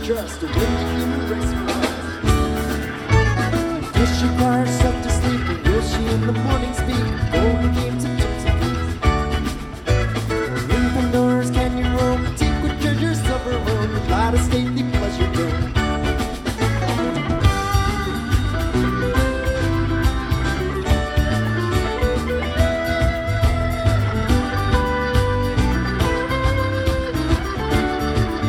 just waiting in the race for us. Will she cry herself to sleep, or will she in the morning speak? Golden